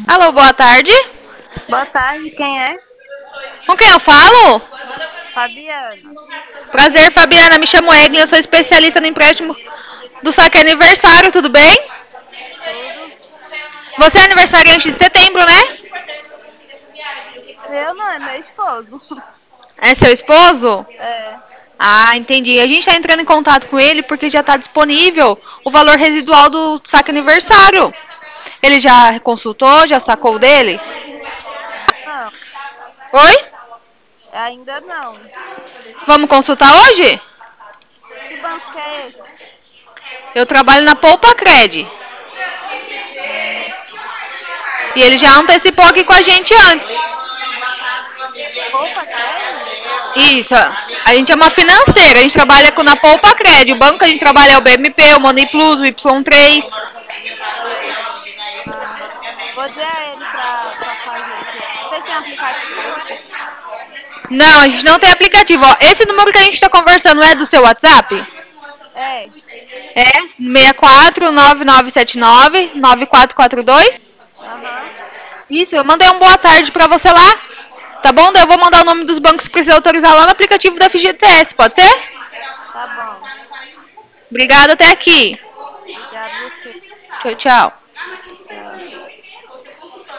Alô, boa tarde. Boa tarde, quem é? Com quem eu falo? Fabiana. Prazer, Fabiana. Me chamo Eglin, eu sou especialista no empréstimo do saque aniversário, tudo bem? Tudo? Você é aniversariante de setembro, né? Meu não, é meu esposo. É seu esposo? É. Ah, entendi. A gente está entrando em contato com ele porque já está disponível o valor residual do saque aniversário. Ele já consultou, já sacou o dele? Não, Oi? ainda não. Vamos consultar hoje? Que banco que é esse? Eu trabalho na Poupa Cred. Hum, E ele já antecipou aqui com a gente antes. Poupa Cred? Isso. A gente é uma financeira, a gente trabalha na Poupa Cred. O banco que a gente trabalha é o BMP, o Money Plus, o Y3. Ah, vou dizer a ele pra fazer aqui. Vocês têm aplicativo, é? Não, a gente não tem aplicativo. Ó, esse número que a gente está conversando é do seu WhatsApp? É. É 6499799442. Aham, Isso, eu mandei um boa tarde para você lá. Tá bom? Daí eu vou mandar o nome dos bancos que precisa autorizar lá no aplicativo da FGTS, pode ser? tá bom. Obrigada, até aqui. Obrigado você. Tchau, tchau.